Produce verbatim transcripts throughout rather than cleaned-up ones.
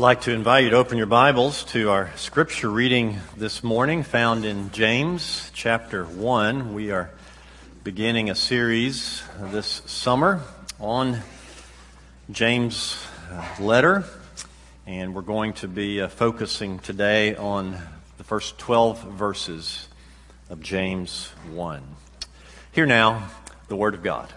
like to invite you to open your Bibles to our scripture reading this morning, found in James chapter one. We are beginning a series this summer on James' letter, and we're going to be uh, focusing today on the first twelve verses of James one. Hear now the Word of God.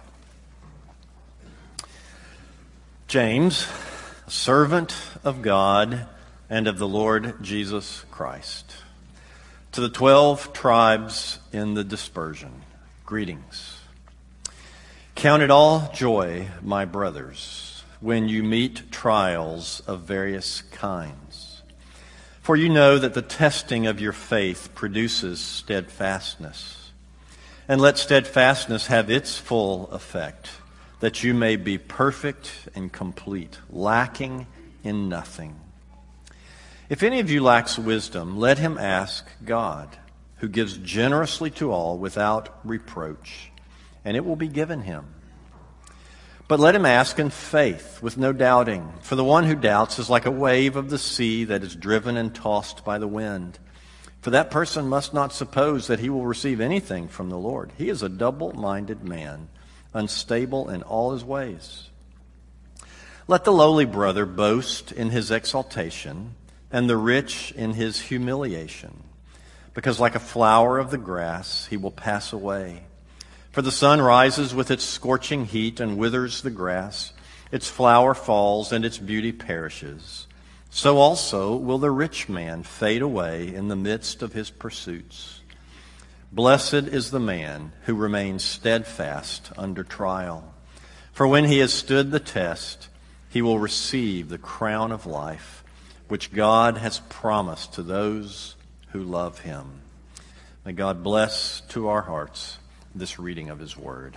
James, a servant of God and of the Lord Jesus Christ, to the twelve tribes in the dispersion, greetings. Count it all joy, my brothers, when you meet trials of various kinds. For you know that the testing of your faith produces steadfastness. And let steadfastness have its full effect, that you may be perfect and complete, lacking in nothing. If any of you lacks wisdom, let him ask God, who gives generously to all without reproach, and it will be given him. But let him ask in faith, with no doubting, for the one who doubts is like a wave of the sea that is driven and tossed by the wind. For that person must not suppose that he will receive anything from the Lord. He is a double-minded man, unstable in all his ways. Let the lowly brother boast in his exaltation, and the rich in his humiliation, because like a flower of the grass he will pass away. For the sun rises with its scorching heat and withers the grass, its flower falls and its beauty perishes. So also will the rich man fade away in the midst of his pursuits. Blessed is the man who remains steadfast under trial. For when he has stood the test, he will receive the crown of life, which God has promised to those who love him. May God bless to our hearts this reading of his word.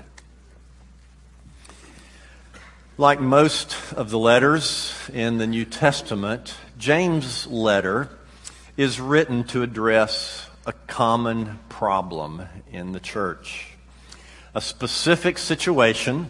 Like most of the letters in the New Testament, James' letter is written to address a common problem in the church, a specific situation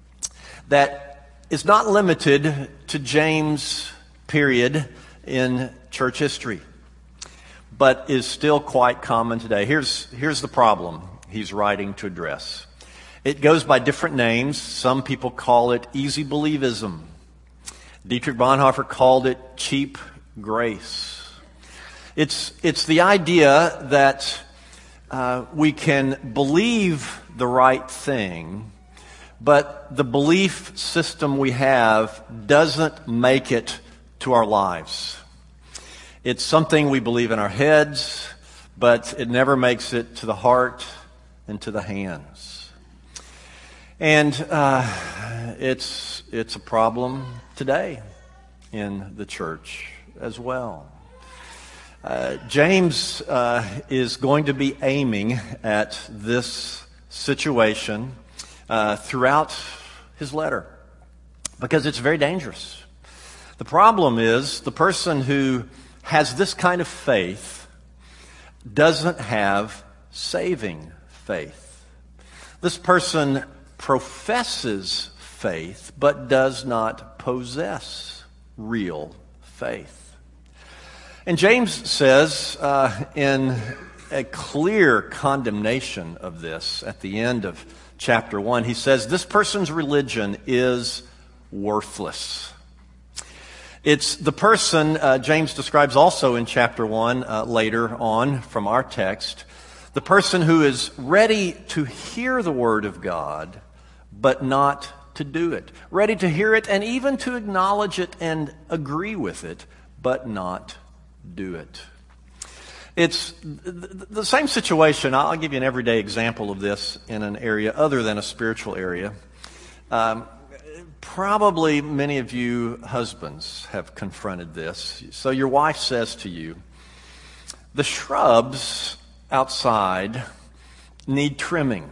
that is not limited to James' period in church history, but is still quite common today. Here's, here's the problem he's writing to address. It goes by different names. Some people call it easy believism. Dietrich Bonhoeffer called it cheap grace. It's, it's the idea that uh, we can believe the right thing, but the belief system we have doesn't make it to our lives. It's something we believe in our heads, but it never makes it to the heart and to the hands. And uh, it's it's a problem today in the church as well. Uh, James uh, is going to be aiming at this situation uh, throughout his letter because it's very dangerous. The problem is the person who has this kind of faith doesn't have saving faith. This person professes faith but does not possess real faith. And James says uh, in a clear condemnation of this at the end of chapter one, he says this person's religion is worthless. It's the person uh, James describes also in chapter one uh, later on from our text, the person who is ready to hear the word of God but not to do it, ready to hear it and even to acknowledge it and agree with it, but not do it. It's the same situation. I'll give you an everyday example of this in an area other than a spiritual area. Um, probably many of you husbands have confronted this. So your wife says to you, the shrubs outside need trimming.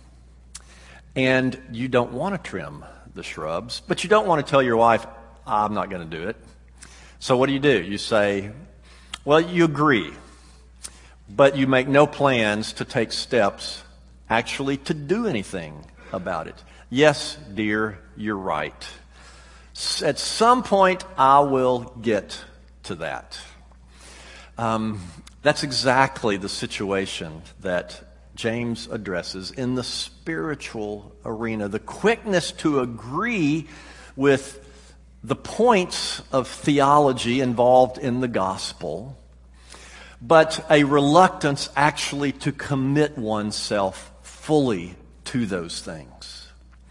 And you don't want to trim the shrubs, but you don't want to tell your wife, I'm not going to do it. So what do you do? You say, well, you agree, but you make no plans to take steps actually to do anything about it. Yes, dear, you're right. At some point, I will get to that. Um, that's exactly the situation that James addresses in the spiritual arena. The quickness to agree with the points of theology involved in the gospel, but a reluctance actually to commit oneself fully to those things.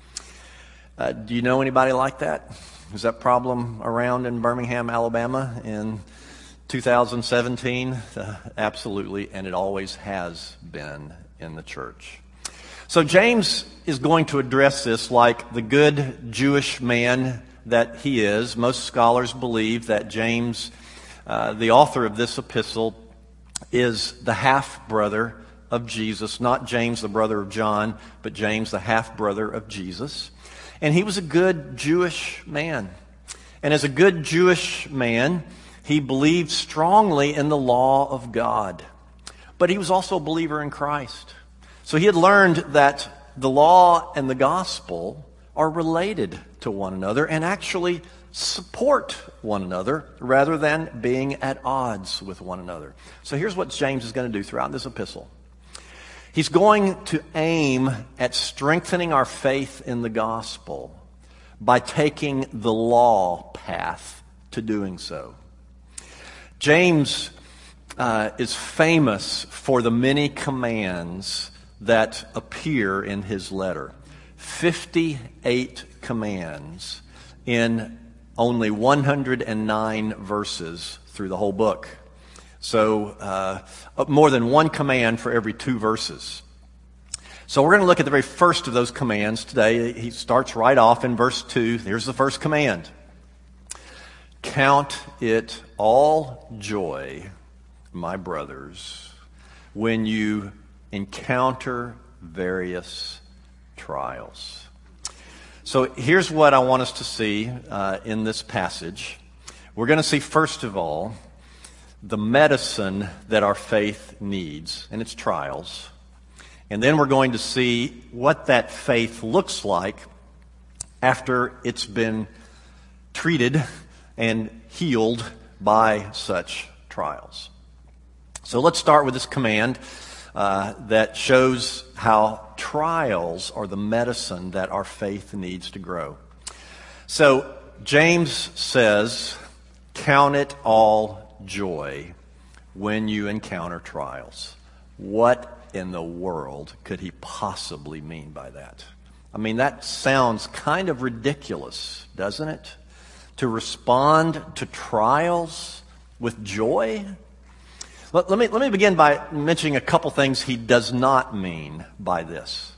Uh, do you know anybody like that? Is that problem around in Birmingham, Alabama in two thousand seventeen? Uh, absolutely, and it always has been in the church. So James is going to address this like the good Jewish man that he is. Most scholars believe that James, uh, the author of this epistle, is the half-brother of Jesus, not James, the brother of John, but James, the half-brother of Jesus. And he was a good Jewish man. And as a good Jewish man, he believed strongly in the law of God. But he was also a believer in Christ. So he had learned that the law and the gospel are related to one another and actually support one another rather than being at odds with one another. So here's what James is going to do throughout this epistle. He's going to aim at strengthening our faith in the gospel by taking the law path to doing so. James uh, is famous for the many commands that appear in his letter. fifty-eight commands in only one hundred nine verses through the whole book. So uh, more than one command for every two verses. So we're going to look at the very first of those commands today. He starts right off in verse two. Here's the first command. Count it all joy, my brothers, when you encounter various trials. So here's what I want us to see uh, in this passage. We're going to see, first of all, the medicine that our faith needs, and it's trials. And then we're going to see what that faith looks like after it's been treated and healed by such trials. So let's start with this command uh, that shows how trials are the medicine that our faith needs to grow. So James says, count it all joy when you encounter trials. What in the world could he possibly mean by that? I mean, that sounds kind of ridiculous, doesn't it? To respond to trials with joy? Let, let me, let me begin by mentioning a couple things he does not mean by this.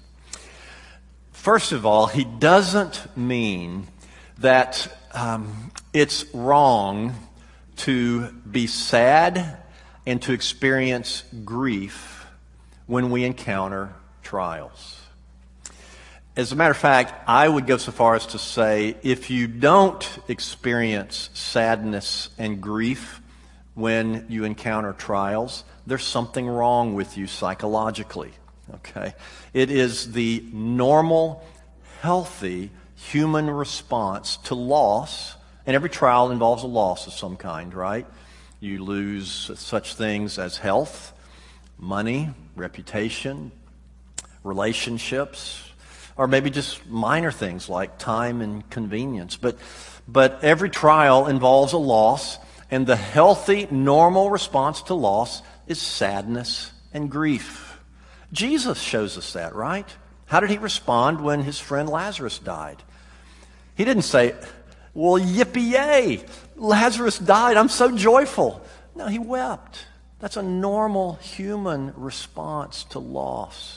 First of all, he doesn't mean that um, it's wrong to be sad and to experience grief when we encounter trials. As a matter of fact, I would go so far as to say, if you don't experience sadness and grief when you encounter trials, there's something wrong with you psychologically. Okay? It is the normal, healthy human response to loss, and every trial involves a loss of some kind, right? You lose such things as health, money, reputation, relationships, or maybe just minor things like time and convenience. But, but every trial involves a loss, and the healthy, normal response to loss is sadness and grief. Jesus shows us that, right? How did he respond when his friend Lazarus died? He didn't say, well, yippee-yay, Lazarus died, I'm so joyful. No, he wept. That's a normal human response to loss.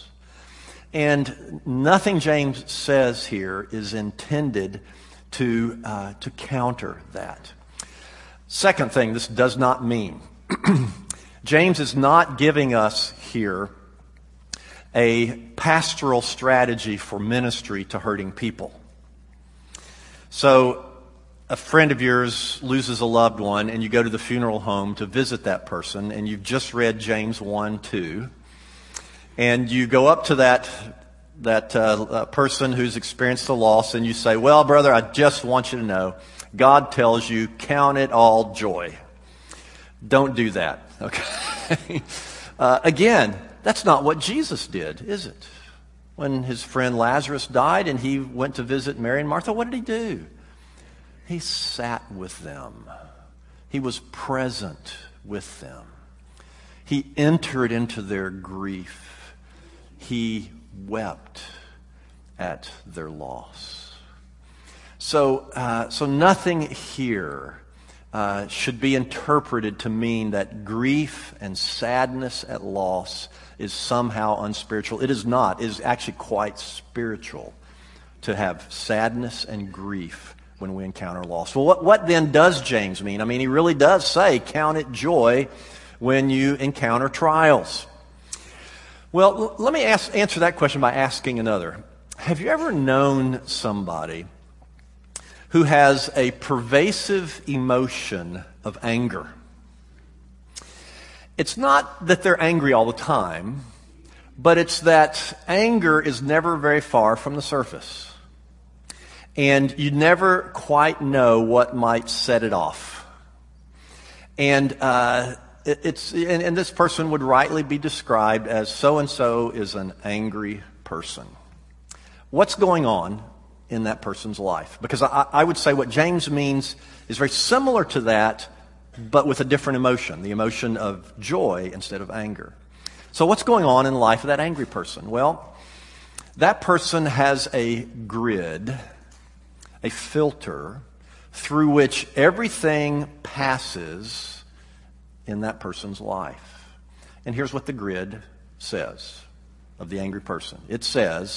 And nothing James says here is intended to, uh, to counter that. Second thing this does not mean. James is not giving us here a pastoral strategy for ministry to hurting people. So a friend of yours loses a loved one and you go to the funeral home to visit that person and you've just read James one two. And you go up to that that uh, person who's experienced the loss, and you say, well, brother, I just want you to know, God tells you, count it all joy. Don't do that, okay? uh, again, that's not what Jesus did, is it? When his friend Lazarus died and he went to visit Mary and Martha, what did he do? He sat with them. He was present with them. He entered into their grief. He wept at their loss. So, uh, so nothing here uh, should be interpreted to mean that grief and sadness at loss is somehow unspiritual. It is not. It is actually quite spiritual to have sadness and grief when we encounter loss. Well, what, what then does James mean? I mean, he really does say, count it joy when you encounter trials. Well, l- let me ask, answer that question by asking another. Have you ever known somebody who has a pervasive emotion of anger? It's not that they're angry all the time, but it's that anger is never very far from the surface. And you never quite know what might set it off. And uh, it, it's and, and this person would rightly be described as so-and-so is an angry person. What's going on in that person's life? Because I, I would say what James means is very similar to that, but with a different emotion, the emotion of joy instead of anger. So what's going on in the life of that angry person? Well, that person has a grid, a filter, through which everything passes in that person's life. And here's what the grid says of the angry person. It says,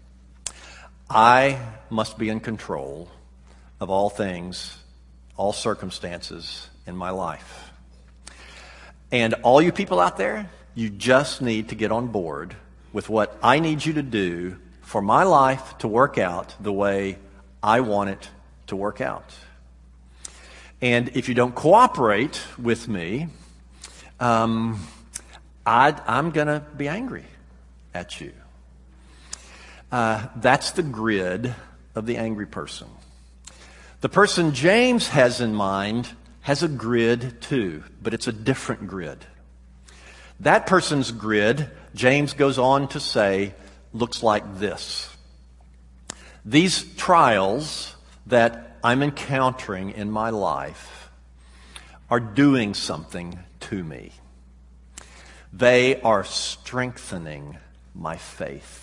I must be in control of all things, all circumstances in my life. And all you people out there, you just need to get on board with what I need you to do for my life to work out the way I want it to work out. And if you don't cooperate with me, um, I'd, I'm going to be angry at you. Uh, that's the grid of the angry person. The person James has in mind has a grid too, but it's a different grid. That person's grid, James goes on to say, looks like this. These trials that I'm encountering in my life are doing something to me. They are strengthening my faith.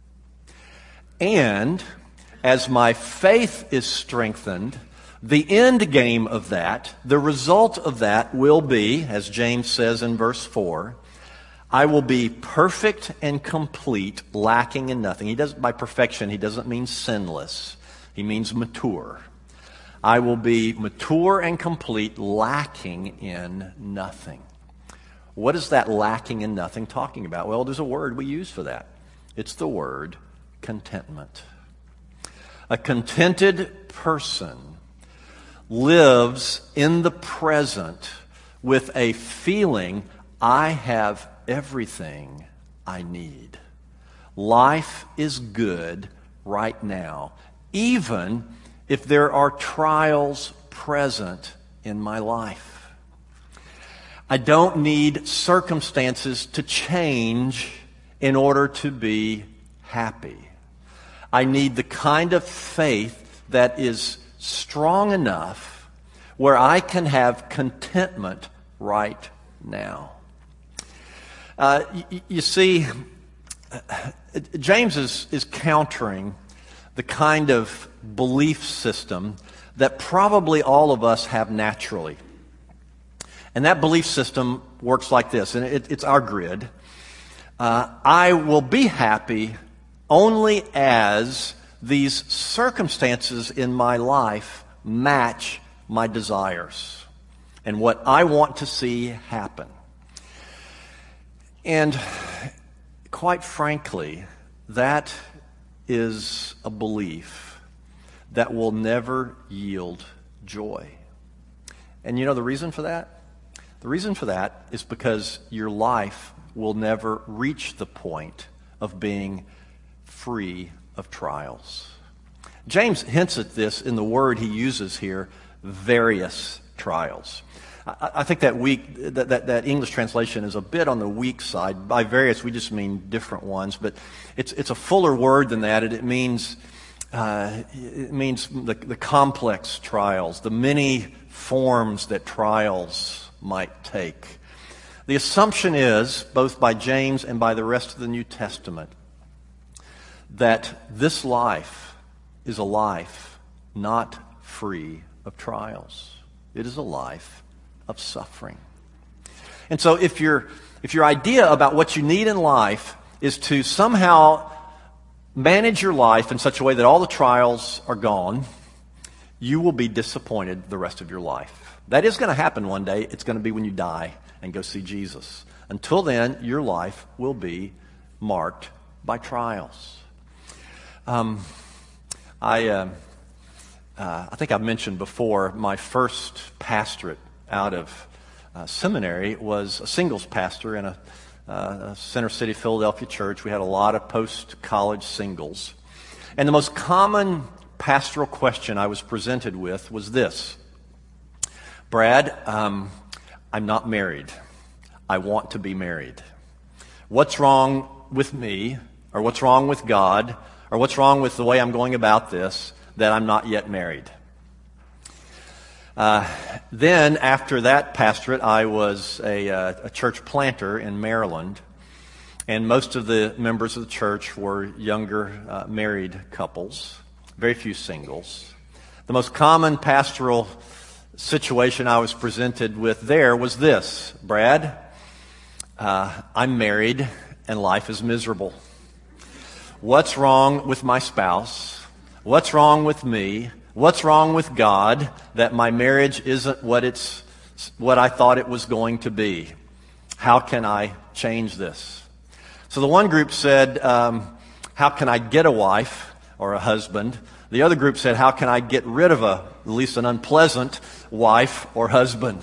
And as my faith is strengthened, the end game of that, the result of that will be, as James says in verse four, I will be perfect and complete, lacking in nothing. He does, by perfection, he doesn't mean sinless. He means mature. I will be mature and complete, lacking in nothing. What is that lacking in nothing talking about? Well, there's a word we use for that. It's the word contentment. A contented person lives in the present with a feeling, I have everything I need. Life is good right now, even if there are trials present in my life. I don't need circumstances to change in order to be happy. I need the kind of faith that is strong enough where I can have contentment right now. Uh, you, you see, James is, is countering the kind of belief system that probably all of us have naturally. And that belief system works like this, and it, it's our grid. Uh, I will be happy only as these circumstances in my life match my desires and what I want to see happen. And quite frankly, that is a belief that will never yield joy. And you know the reason for that? The reason for that is because your life will never reach the point of being free of trials. James hints at this in the word he uses here, various trials. I, I think that weak, that, that, that English translation is a bit on the weak side. By various, we just mean different ones, but it's it's a fuller word than that. It, it means uh, it means the, the complex trials, the many forms that trials might take. The assumption is, both by James and by the rest of the New Testament, that this life is a life not free of trials. It is a life of suffering. And so if your if your idea about what you need in life is to somehow manage your life in such a way that all the trials are gone, you will be disappointed the rest of your life. That is going to happen one day. It's going to be when you die and go see Jesus. Until then, your life will be marked by trials. Um, I uh, uh, I think I've mentioned before, my first pastorate out of uh, seminary was a singles pastor in a, uh, a Center City, Philadelphia church. We had a lot of post-college singles. And the most common pastoral question I was presented with was this: Brad, um, I'm not married. I want to be married. What's wrong with me, or what's wrong with God, or what's wrong with the way I'm going about this, that I'm not yet married? Uh, then, after that pastorate, I was a, uh, a church planter in Maryland, and most of the members of the church were younger uh, married couples, very few singles. The most common pastoral situation I was presented with there was this: Brad, uh, I'm married and life is miserable. What's wrong with my spouse? What's wrong with me? What's wrong with God that my marriage isn't what it's what I thought it was going to be? How can I change this? So the one group said, um, how can I get a wife or a husband? The other group said, how can I get rid of a, at least an unpleasant wife or husband?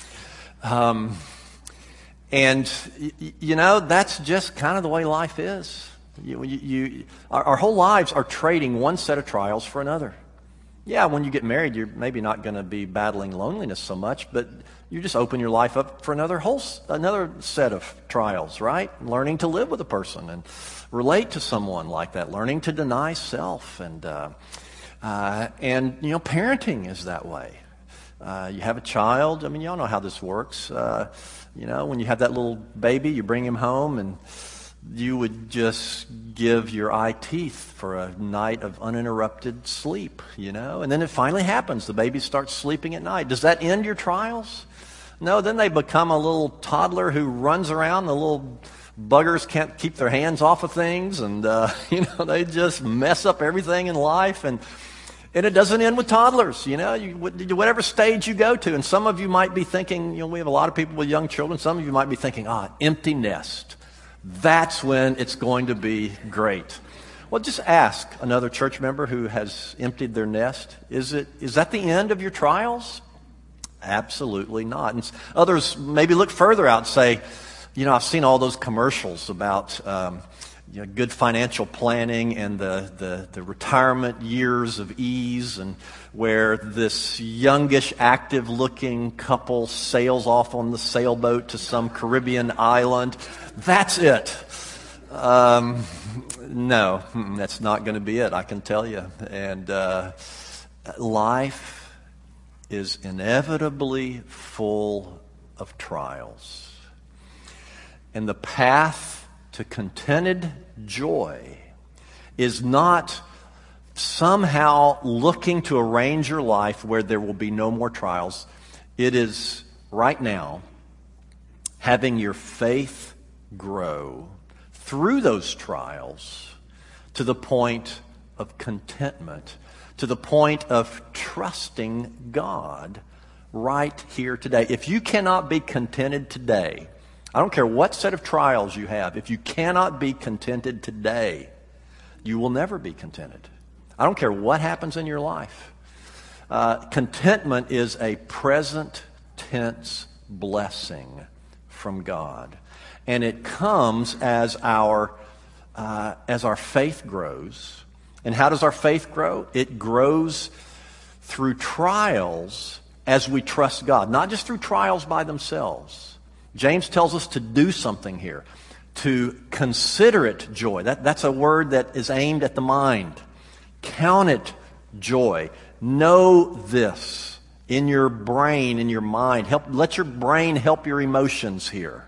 Um, and, y- you know, that's just kind of the way life is. You, you, you, our, our whole lives are trading one set of trials for another. Yeah, when you get married, you're maybe not going to be battling loneliness so much, but you just open your life up for another whole, another set of trials, right? Learning to live with a person and relate to someone like that, learning to deny self, and uh, uh, and you know, parenting is that way. Uh, you have a child. I mean, y'all know how this works. Uh, you know, when you have that little baby, you bring him home, and you would just give your eye teeth for a night of uninterrupted sleep, you know? And then it finally happens. The baby starts sleeping at night. Does that end your trials? No, then they become a little toddler who runs around. The little buggers can't keep their hands off of things, and, uh, you know, they just mess up everything in life. And and it doesn't end with toddlers, you know, you, whatever stage you go to. And some of you might be thinking, you know, we have a lot of people with young children. Some of you might be thinking, ah, empty nest. That's when it's going to be great. Well, just ask another church member who has emptied their nest. Is it is that the end of your trials? Absolutely not. And others maybe look further out and say, you know, I've seen all those commercials about um, you know, good financial planning and the, the, the retirement years of ease, and where this youngish, active-looking couple sails off on the sailboat to some Caribbean island. That's it. Um, no, that's not going to be it, I can tell you. And uh, life is inevitably full of trials. And the path to contented joy is not somehow looking to arrange your life where there will be no more trials. It is right now having your faith grow through those trials to the point of contentment, to the point of trusting God right here today. If you cannot be contented today, I don't care what set of trials you have, if you cannot be contented today, you will never be contented. I don't care what happens in your life. Uh, contentment is a present tense blessing from God. And it comes as our uh, as our faith grows. And how does our faith grow? It grows through trials as we trust God, not just through trials by themselves. James tells us to do something here, to consider it joy. That, that's a word that is aimed at the mind. Count it joy. Know this in your brain, in your mind. Help, let your brain help your emotions here.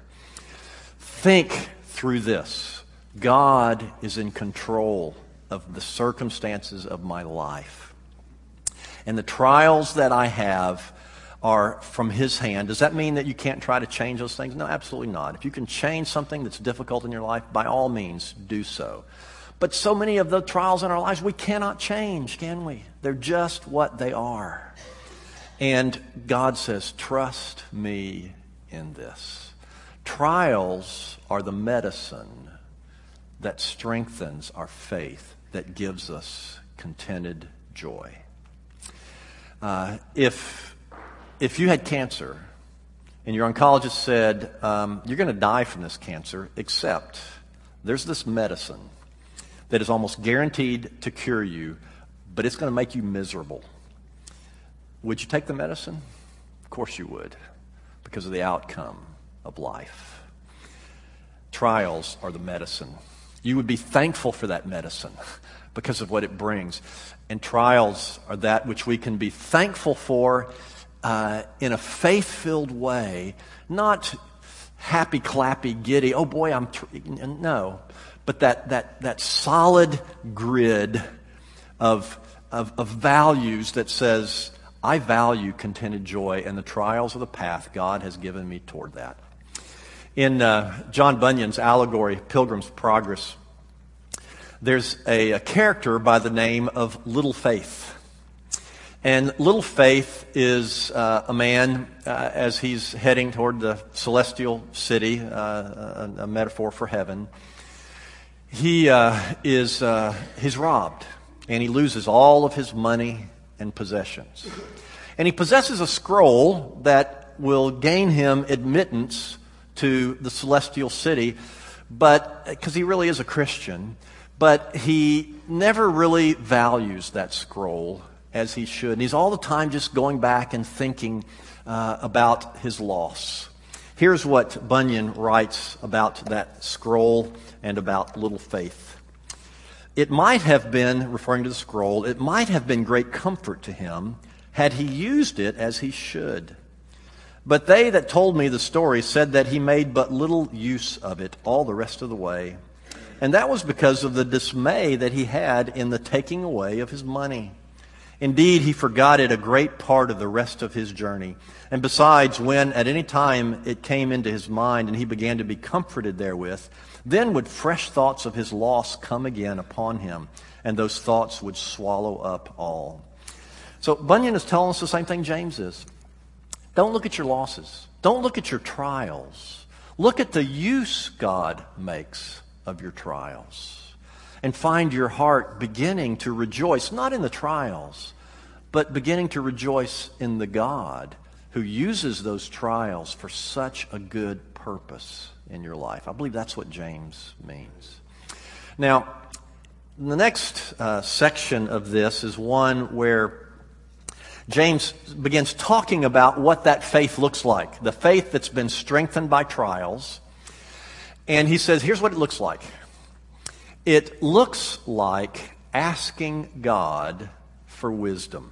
Think through this. God is in control of the circumstances of my life. And the trials that I have are from His hand. Does that mean that you can't try to change those things? No, absolutely not. If you can change something that's difficult in your life, by all means, do so. But so many of the trials in our lives we cannot change, can we? They're just what they are. And God says, trust me in this. Trials are the medicine that strengthens our faith, that gives us contented joy. Uh, if, if you had cancer and your oncologist said, um, you're going to die from this cancer, except there's this medicine that is almost guaranteed to cure you, but it's going to make you miserable. Would you take the medicine? Of course you would, because of the outcome of life. Trials are the medicine. You would be thankful for that medicine because of what it brings. And trials are that which we can be thankful for uh, in a faith-filled way, not happy, clappy, giddy, oh boy, I'm, tr-. no. But that, that, that solid grid of, of, of values that says, I value contented joy, and the trials of the path God has given me toward that. In uh, John Bunyan's allegory, Pilgrim's Progress, there's a, a character by the name of Little Faith. And Little Faith is uh, a man, uh, as he's heading toward the celestial city, uh, a, a metaphor for heaven. He uh, is uh, he's robbed, and he loses all of his money and possessions. And he possesses a scroll that will gain him admittance to the celestial city, but because he really is a Christian, but he never really values that scroll as he should. And he's all the time just going back and thinking uh, about his loss. Here's what Bunyan writes about that scroll and about Little Faith. It might have been, referring to the scroll, it might have been great comfort to him had he used it as he should. But they that told me the story said that he made but little use of it all the rest of the way. And that was because of the dismay that he had in the taking away of his money. Indeed, he forgot it a great part of the rest of his journey. And besides, when at any time it came into his mind and he began to be comforted therewith, then would fresh thoughts of his loss come again upon him, and those thoughts would swallow up all. So Bunyan is telling us the same thing James is. Don't look at your losses. Don't look at your trials. Look at the use God makes of your trials. And find your heart beginning to rejoice, not in the trials, but beginning to rejoice in the God who uses those trials for such a good purpose in your life. I believe that's what James means. Now, the next uh, section of this is one where James begins talking about what that faith looks like, the faith that's been strengthened by trials. And he says, here's what it looks like. It looks like asking God for wisdom.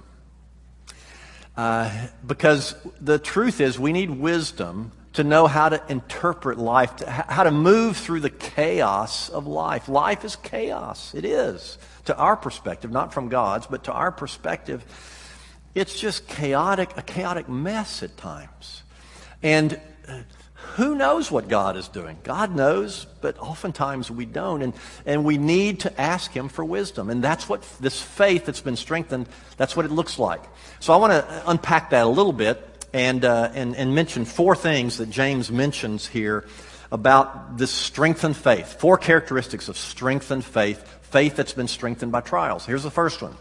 Uh, because the truth is we need wisdom to know how to interpret life, to, how to move through the chaos of life. Life is chaos. It is. To our perspective, not from God's, but to our perspective, it's just chaotic, a chaotic mess at times. And who knows what God is doing? God knows, but oftentimes we don't. And, and we need to ask Him for wisdom. And that's what this faith that's been strengthened, that's what it looks like. So I want to unpack that a little bit and, uh, and, and mention four things that James mentions here about this strengthened faith. Four characteristics of strengthened faith, faith that's been strengthened by trials. Here's the first one.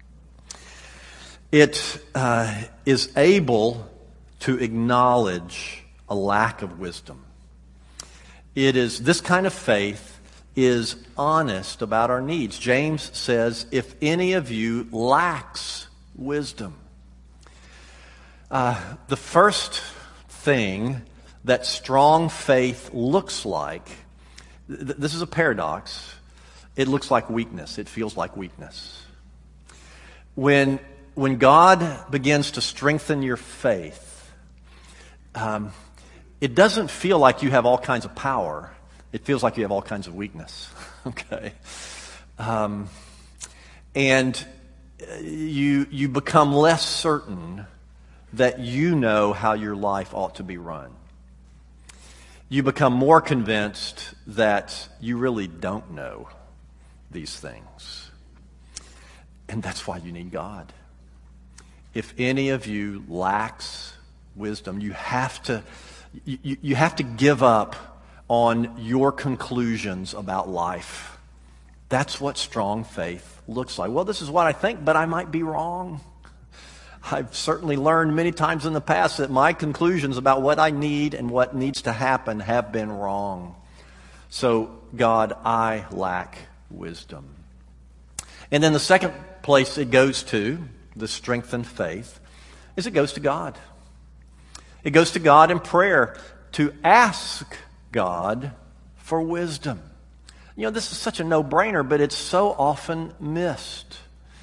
It uh, is able to acknowledge a lack of wisdom. It is, this kind of faith is honest about our needs. James says, if any of you lacks wisdom. Uh, the first thing that strong faith looks like, th- this is a paradox, it looks like weakness. It feels like weakness. When, when God begins to strengthen your faith, um, it doesn't feel like you have all kinds of power. It feels like you have all kinds of weakness. Okay? Um, and you, you become less certain that you know how your life ought to be run. You become more convinced that you really don't know these things. And that's why you need God. If any of you lacks wisdom, you have to you, you have to give up on your conclusions about life. That's what strong faith looks like. Well, this is what I think, but I might be wrong. I've certainly learned many times in the past that my conclusions about what I need and what needs to happen have been wrong. So, God, I lack wisdom. And then the second place it goes to, the strengthened faith, is it goes to God. It goes to God in prayer to ask God for wisdom. You know, this is such a no-brainer, but it's so often missed.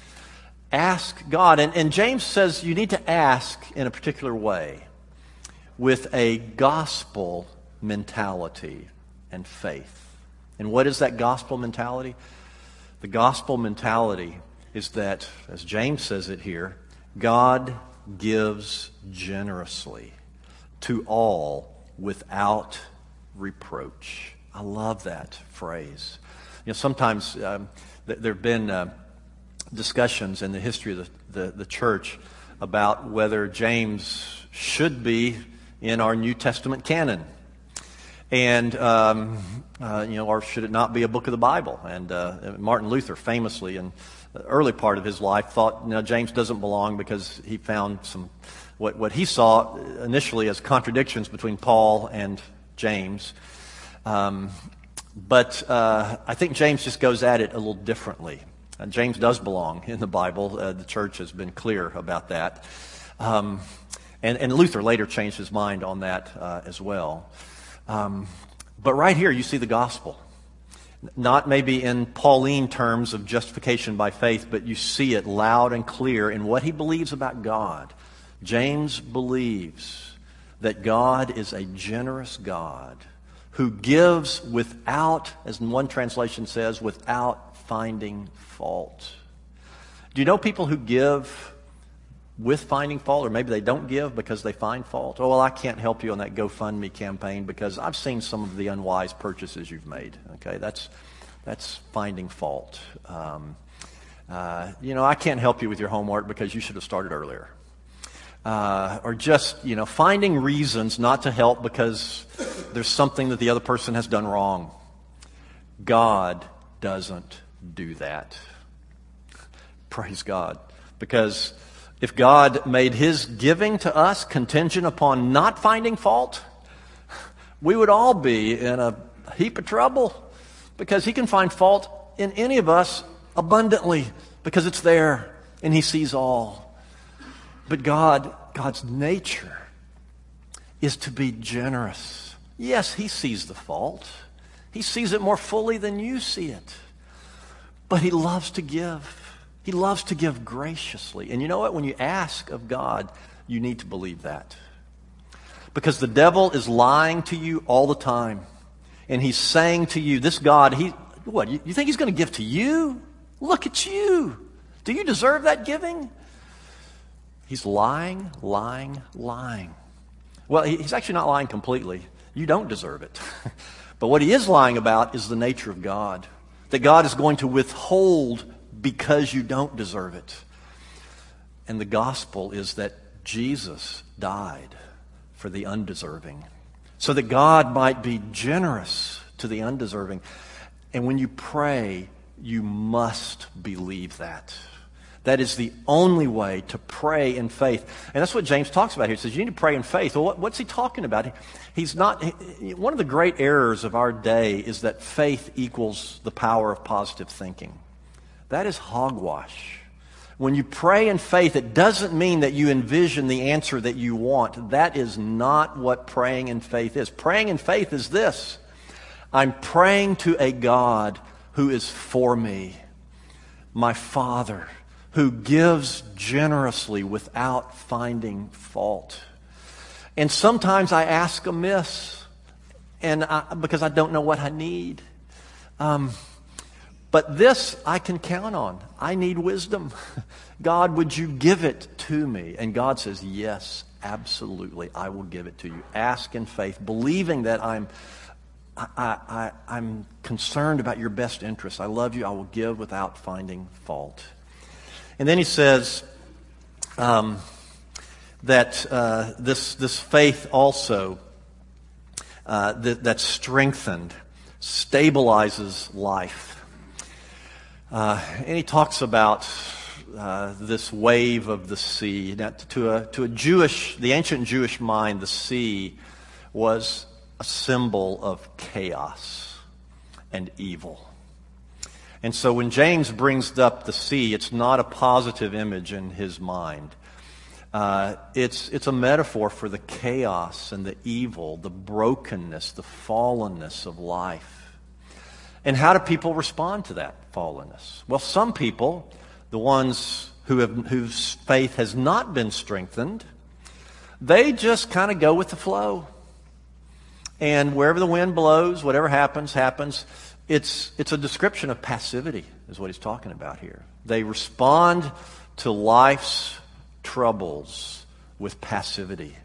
Ask God. And, and James says you need to ask in a particular way, with a gospel mentality and faith. And what is that gospel mentality? The gospel mentality is that, as James says it here, God gives generously to all without reproach. I love that phrase. You know, sometimes um, th- there have been uh, discussions in the history of the, the, the church about whether James should be in our New Testament canon. And, um, uh, you know, or should it not be a book of the Bible? And uh, Martin Luther famously, in the early part of his life, thought, you know, James doesn't belong because he found some, what, what he saw initially as contradictions between Paul and James. Um, but uh, I think James just goes at it a little differently. And James does belong in the Bible. Uh, the church has been clear about that. Um, and, and Luther later changed his mind on that uh, as well. Um, but right here you see the gospel. Not maybe in Pauline terms of justification by faith, but you see it loud and clear in what he believes about God. James believes that God is a generous God who gives without, as one translation says, without finding fault. Do you know people who give with finding fault, or maybe they don't give because they find fault? Oh, well, I can't help you on that GoFundMe campaign because I've seen some of the unwise purchases you've made. Okay, that's that's finding fault. Um, uh, you know, I can't help you with your homework because you should have started earlier. Uh, or just, you know, finding reasons not to help because there's something that the other person has done wrong. God doesn't do that. Praise God. Because if God made his giving to us contingent upon not finding fault, we would all be in a heap of trouble, because he can find fault in any of us abundantly because it's there and he sees all. But God, God's nature is to be generous. Yes, he sees the fault. He sees it more fully than you see it. But he loves to give. He loves to give graciously. And you know what? When you ask of God, you need to believe that. Because the devil is lying to you all the time. And he's saying to you, this God, he what, you, you think he's going to give to you? Look at you. Do you deserve that giving? He's lying, lying, lying. Well, he's actually not lying completely. You don't deserve it. But what he is lying about is the nature of God. That God is going to withhold because you don't deserve it. And the gospel is that Jesus died for the undeserving, so that God might be generous to the undeserving. And when you pray, you must believe that. That is the only way to pray in faith. And that's what James talks about here. He says, you need to pray in faith. Well, what, what's he talking about? He's not, he, one of the great errors of our day is that faith equals the power of positive thinking. That is hogwash. When you pray in faith, it doesn't mean that you envision the answer that you want. That is not what praying in faith is. Praying in faith is this: I'm praying to a God who is for me, my Father, who gives generously without finding fault. And sometimes I ask amiss, and I, because I don't know what I need. Um, but this I can count on. I need wisdom. God, would you give it to me? And God says, yes, absolutely, I will give it to you. Ask in faith, believing that I'm I, I, I'm concerned about your best interests. I love you. I will give without finding fault. And then he says um, that uh, this this faith also uh, that, that's strengthened stabilizes life. Uh, and he talks about uh, this wave of the sea. Now, to a to a Jewish, the ancient Jewish mind, the sea was a symbol of chaos and evil. And so when James brings up the sea, it's not a positive image in his mind. Uh, it's, it's a metaphor for the chaos and the evil, the brokenness, the fallenness of life. And how do people respond to that fallenness? Well, some people, the ones who have, whose faith has not been strengthened, they just kind of go with the flow. And wherever the wind blows, whatever happens, happens. It's, it's a description of passivity, is what he's talking about here. They respond to life's troubles with passivity.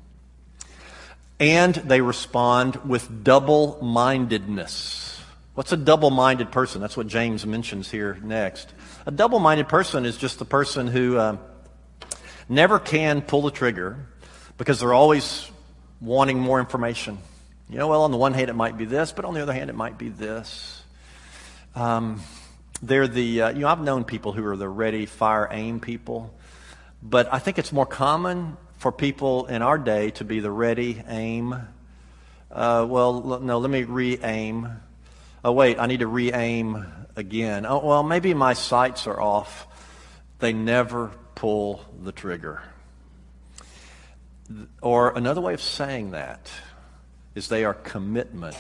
And they respond with double-mindedness. What's a double-minded person? That's what James mentions here next. A double-minded person is just the person who uh, never can pull the trigger because they're always wanting more information. You know, well, on the one hand, it might be this, but on the other hand, it might be this. Um, they're the, uh, you know, I've known people who are the ready, fire, aim people, but I think it's more common for people in our day to be the ready, aim. Uh, well, no, let me re-aim. Oh, wait, I need to re-aim again. Oh, well, maybe my sights are off. They never pull the trigger. Or another way of saying that is they are commitment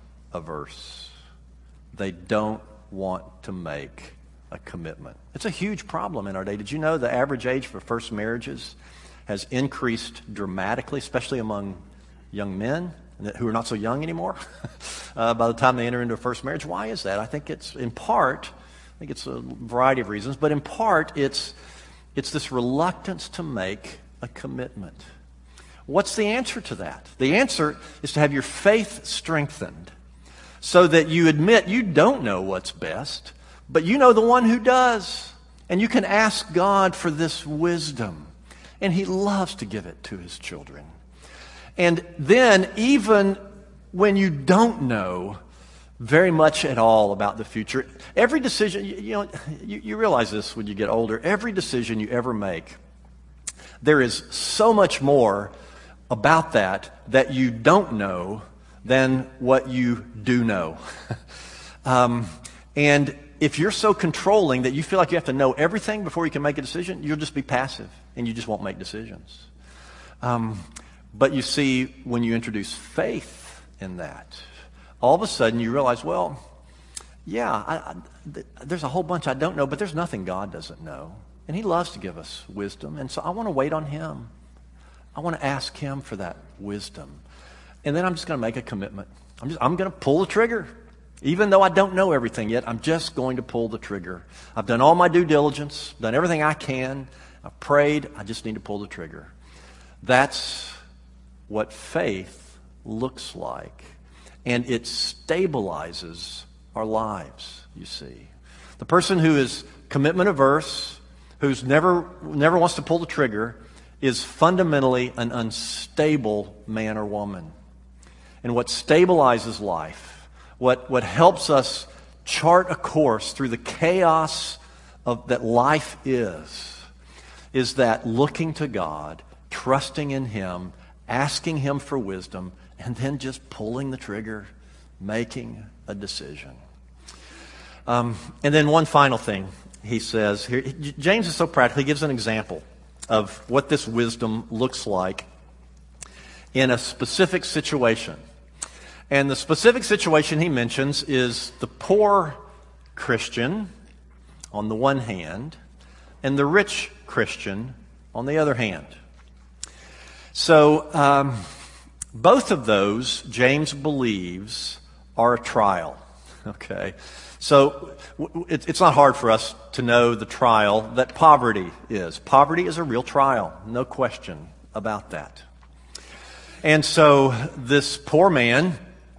averse. They don't want to make a commitment. It's a huge problem in our day. Did you know the average age for first marriages has increased dramatically, especially among young men who are not so young anymore uh, by the time they enter into a first marriage? Why is that? I think it's in part, I think it's a variety of reasons, but in part it's it's this reluctance to make a commitment. What's the answer to that? The answer is to have your faith strengthened so that you admit you don't know what's best, but you know the one who does. And you can ask God for this wisdom. And He loves to give it to His children. And then even when you don't know very much at all about the future, every decision, you, you know, you, you realize this when you get older, every decision you ever make, there is so much more about that that you don't know than what you do know. um, and if you're so controlling that you feel like you have to know everything before you can make a decision, you'll just be passive and you just won't make decisions. Um, but you see, when you introduce faith in that, all of a sudden you realize, well, yeah, I, I, th- there's a whole bunch I don't know, but there's nothing God doesn't know. And He loves to give us wisdom. And so I want to wait on Him. I want to ask Him for that wisdom. And then I'm just going to make a commitment. I'm just I'm going to pull the trigger. Even though I don't know everything yet, I'm just going to pull the trigger. I've done all my due diligence, done everything I can. I've prayed. I just need to pull the trigger. That's what faith looks like. And it stabilizes our lives, you see. The person who is commitment averse, who's never never wants to pull the trigger, is fundamentally an unstable man or woman. And what stabilizes life, what, what helps us chart a course through the chaos of that life is, is that looking to God, trusting in Him, asking Him for wisdom, and then just pulling the trigger, making a decision. Um, and then one final thing he says here. James is so practical. He gives an example of what this wisdom looks like in a specific situation. And the specific situation he mentions is the poor Christian on the one hand and the rich Christian on the other hand. So um, both of those, James believes, are a trial. Okay, so w- it, it's not hard for us to know the trial that poverty is. Poverty is a real trial, no question about that. And so this poor man,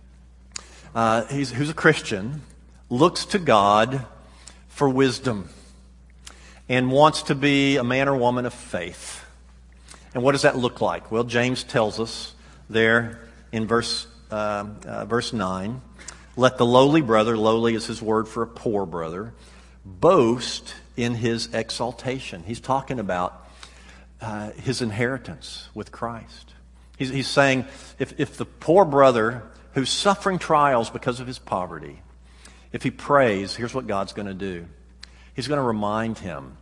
uh, he's, who's a Christian, looks to God for wisdom and wants to be a man or woman of faith. And what does that look like? Well, James tells us there in verse uh, uh, verse nine, let the lowly brother, lowly is his word for a poor brother, boast in his exaltation. He's talking about uh, his inheritance with Christ. He's, he's saying if, if the poor brother who's suffering trials because of his poverty, if he prays, here's what God's going to do. He's going to remind him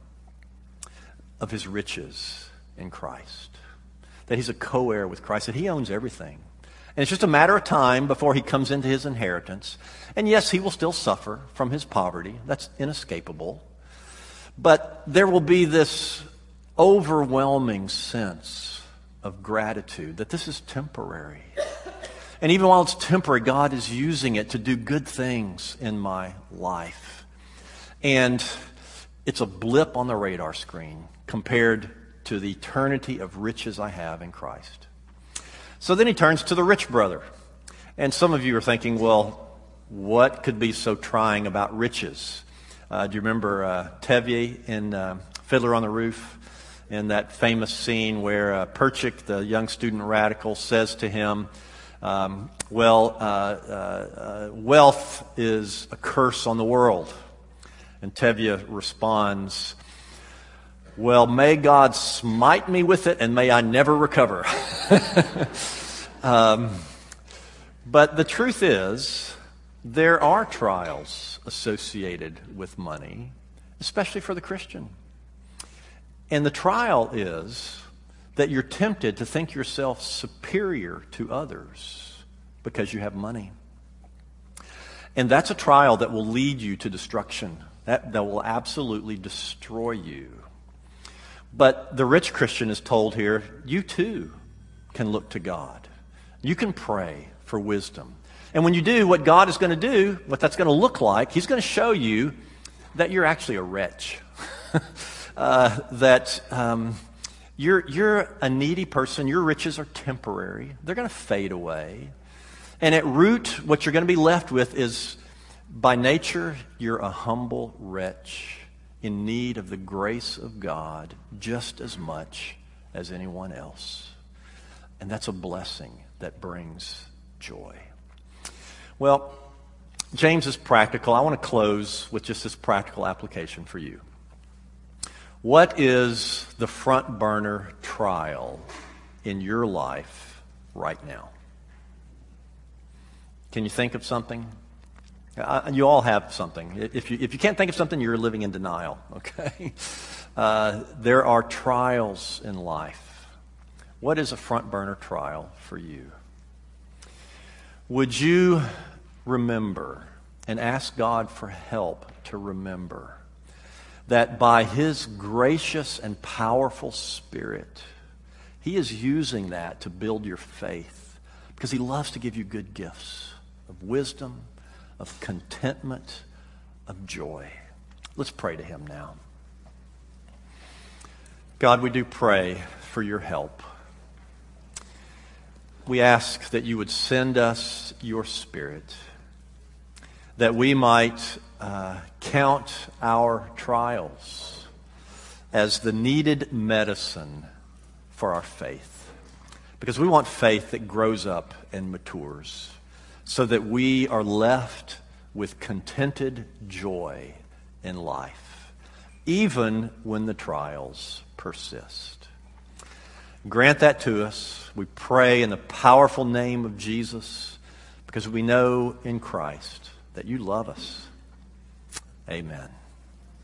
of his riches in Christ, that he's a co-heir with Christ, that he owns everything. And it's just a matter of time before he comes into his inheritance. And yes, he will still suffer from his poverty. That's inescapable. But there will be this overwhelming sense of gratitude that this is temporary. And even while it's temporary, God is using it to do good things in my life. And it's a blip on the radar screen compared to the eternity of riches I have in Christ. So then he turns to the rich brother. And some of you are thinking, well, what could be so trying about riches? Uh, do you remember uh, Tevye in uh, Fiddler on the Roof? In that famous scene where uh, Perchik, the young student radical, says to him, um, well, uh, uh, uh, wealth is a curse on the world. And Tevye responds, well, may God smite me with it and may I never recover. um, but the truth is, there are trials associated with money, especially for the Christian. And the trial is that you're tempted to think yourself superior to others because you have money. And that's a trial that will lead you to destruction. That, that will absolutely destroy you. But the rich Christian is told here, you too can look to God. You can pray for wisdom. And when you do, what God is going to do, what that's going to look like, He's going to show you that you're actually a wretch. uh, that um, you're, you're a needy person. Your riches are temporary. They're going to fade away. And at root, what you're going to be left with is, by nature, you're a humble wretch in need of the grace of God just as much as anyone else. And that's a blessing that brings joy. Well, James is practical. I want to close with just this practical application for you. What is the front burner trial in your life right now? Can you think of something? Uh, you all have something. If you if you can't think of something, you're living in denial, okay? Uh, there are trials in life. What is a front burner trial for you? Would you remember and ask God for help to remember that by His gracious and powerful Spirit, He is using that to build your faith, because He loves to give you good gifts of wisdom, of contentment, of joy. Let's pray to Him now. God, we do pray for your help. We ask that you would send us your Spirit, that we might uh, count our trials as the needed medicine for our faith. Because we want faith that grows up and matures, so that we are left with contented joy in life, even when the trials persist. Grant that to us, we pray in the powerful name of Jesus, because we know in Christ that you love us. Amen.